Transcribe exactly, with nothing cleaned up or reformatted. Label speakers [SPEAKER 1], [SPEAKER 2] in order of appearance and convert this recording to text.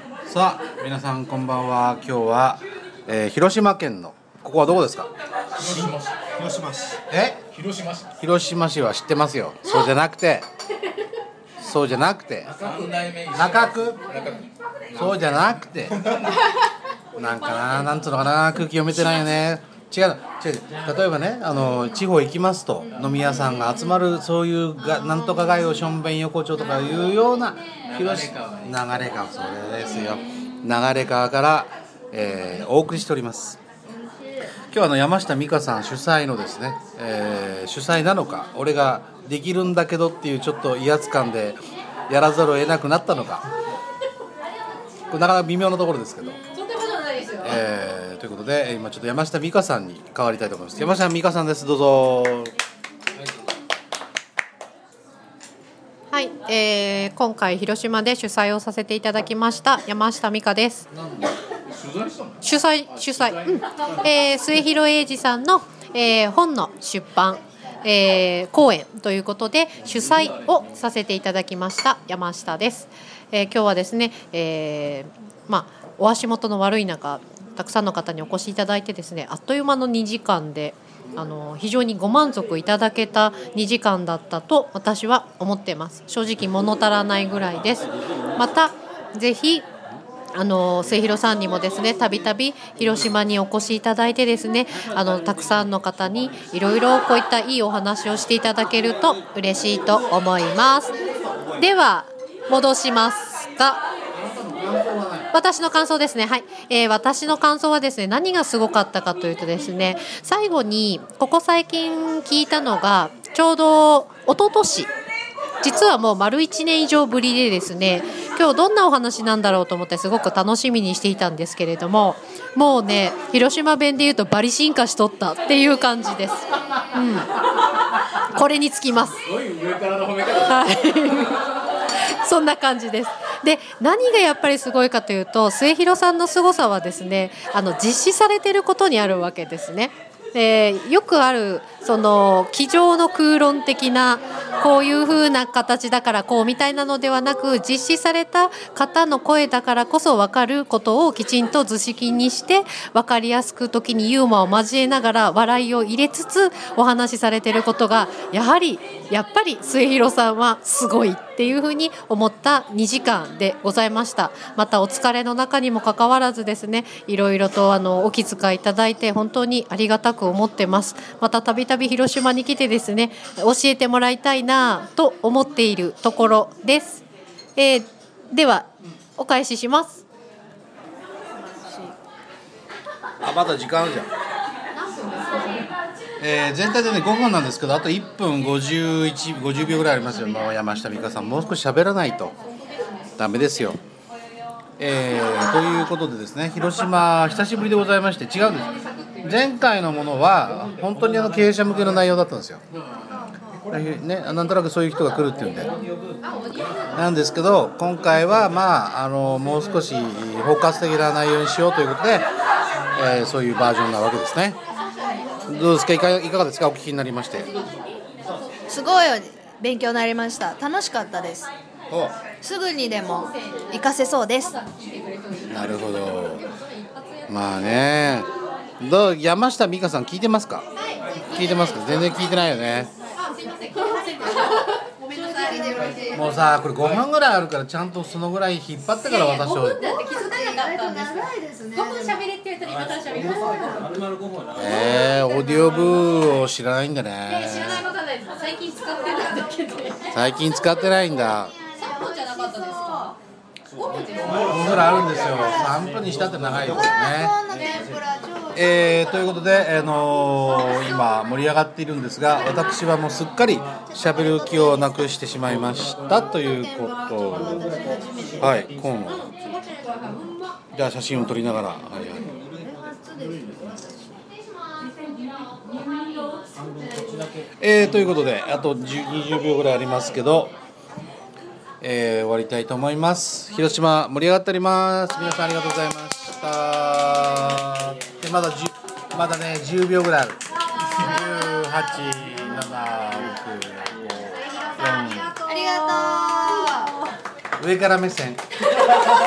[SPEAKER 1] さあ皆さんこんばんは。今日は、えー、広島県のここはどこですか？
[SPEAKER 2] 広島市。
[SPEAKER 1] え？
[SPEAKER 2] 広島市。
[SPEAKER 1] 広島市は知ってますよ。そうじゃなくてそうじゃなくて中区そうじゃなくてなんかな、なんつうのかな、空気読めてないよね。違う違う例えばね、あの地方行きますと飲み屋さんが集まる、そういうがなんとか街をしょんべん横丁とかいうような広島流れ川、それですよ、流れ川から、えー、お送りしております。今日はあの山下美香さん主催のですね、えー、主催なのか俺ができるんだけどっていうちょっと威圧感でやらざるを得なくなったのか、これなかなか微妙なところですけど、
[SPEAKER 3] そんなことないですよ。
[SPEAKER 1] えー、ということで今ちょっと山下美香さんに代わりたいと思います。山下美香さんです、どうぞ。
[SPEAKER 3] はい、えー、今回広島で主催をさせていただきました山下美香です。主催主催、うん、えー、末広英二さんの、えー、本の出版、えー、講演ということで主催をさせていただきました山下です。えー、今日はですね、えー、まあお足元の悪い中たくさんの方にお越しいただいてですね、あっという間のにじかんであの非常にご満足いただけたにじかんだったと私は思っています。正直物足らないぐらいです。またぜひあの末広さんにもですね、たびたび広島にお越しいただいてですね、あのたくさんの方にいろいろこういったいいお話をしていただけると嬉しいと思います。では戻しますが、私の感想ですね。はい、えー、私の感想はですね、何がすごかったかというとですね、最後にここ最近聞いたのがちょうど一昨年、実はもう丸いちねん以上ぶりでですね、今日どんなお話なんだろうと思ってすごく楽しみにしていたんですけれども、もうね広島弁で言うとバリ進化しとったっていう感じです。うん、これにつきます。
[SPEAKER 2] すごい上からの褒め方。
[SPEAKER 3] はいそんな感じです。で、何がやっぱりすごいかというと、末広さんの凄さはですね、あの実施されていることにあるわけですね。えー、よくあるその机上の空論的なこういう風な形だからこうみたいなのではなく、実施された方の声だからこそ分かることをきちんと図式にして分かりやすく、時にユーモアを交えながら笑いを入れつつお話しされていることが、やはりやっぱり末広さんはすごいっていう風に思ったにじかんでございました。またお疲れの中にもかかわらずですね、いろいろとあのお気遣いいただいて本当にありがたく思ってます。またたびたび広島に来てですね、教えてもらいたいなと思っているところです。えー、ではお返しします。
[SPEAKER 1] あ、まだ時間あるじゃん。えー、全体でねごふんなんですけど、あといっぷんごじゅういち、ごじゅうびょうぐらいありますよ。もう山下美香さんもう少し喋らないとダメですよ。えー、ということでですね、広島久しぶりでございまして、違うんです。前回のものは本当にあの経営者向けの内容だったんですよ、ね、なんとなくそういう人が来るっていうんでなんですけど、今回はまああのもう少し包括的な内容にしようということで、えー、そういうバージョンなわけですね。どうですか、いかいかがですか、お聞きになりまして。
[SPEAKER 4] すごい勉強になりました。楽しかったです。
[SPEAKER 1] お、
[SPEAKER 4] すぐにでも活かせそうです。
[SPEAKER 1] なるほど。まあね、どう、山下美香さん聞いてますか？聞いてますか？全然聞いてないよね。もうさ、これごふんぐらいあるからちゃんとそのぐらい引っ張ってから私を。
[SPEAKER 3] ごふんだって気づかなかったんです。ごふん喋れって言ったら今から喋ります。
[SPEAKER 1] えー、オーディオブーを知らないんだね。
[SPEAKER 3] 知らないことはないです。最近使ってるだけで。
[SPEAKER 1] 最近使ってないんだ。
[SPEAKER 3] さんぷんじゃなかったですか？ごふんです。
[SPEAKER 1] ごふんぐらいあるんですよ。さんぷんにしたって長いですよね。えー、ということで、あのー、今盛り上がっているんですが、私はもうすっかり喋る気をなくしてしまいましたということ。はい、今度じゃあ写真を撮りながら、はいはい、えー、ということであとにじゅうびょうぐらいありますけど、えー、終わりたいと思います。広島盛り上がっております。皆さんありがとうございました。でまだまだねじゅうびょうぐらいある。じゅうはち、なな、ろく、ご、よん、
[SPEAKER 4] ありがとう。
[SPEAKER 1] 上から目線